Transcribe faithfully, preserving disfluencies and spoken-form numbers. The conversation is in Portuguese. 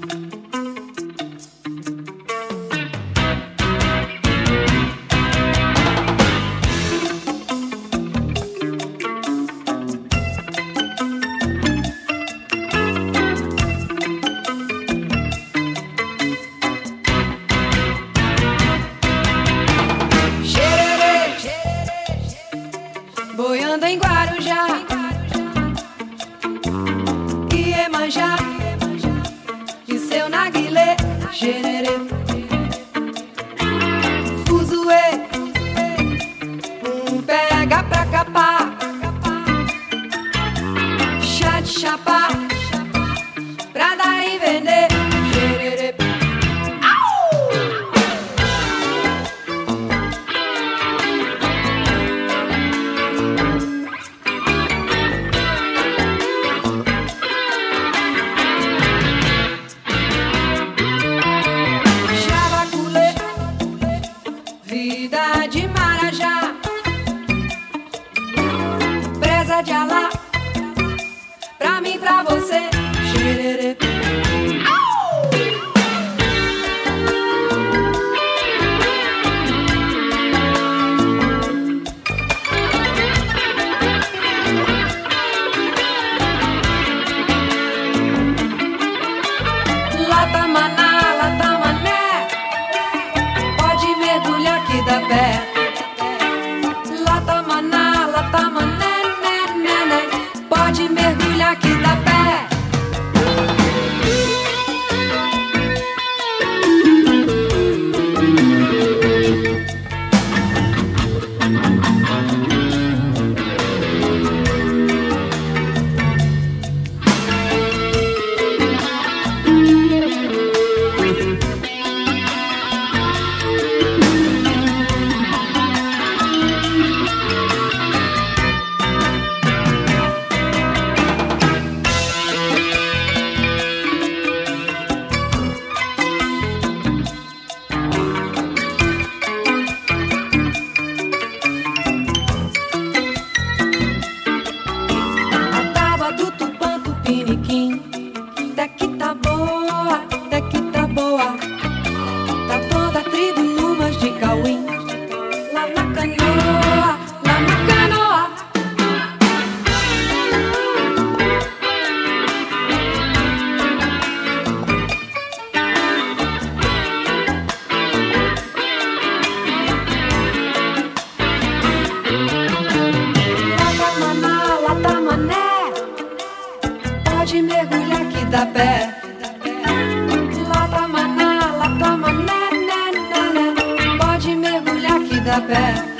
Boiando em Guarujá, Iemanjá e seu narguilé, xererê, fuzuê, um pega pra capar, chá de chapar, pra dar e vender, xererê. Vida de Marajá, presa de Alá, pra mim, pra você, xererê. Lata maná, lata mané, pode mergulhar que dá pé. Lata maná, lata mané, né, né, né, pode mergulhar que dá pé. Daqui tá boa, daqui tá boa. Tá toda a tribo numas de Cauim, lá na canoa, lá na canoa. Lata maná, lata mané, pode mergulhar que dá pé. Lata maná, lata mané, né, né, né, pode mergulhar que dá pé.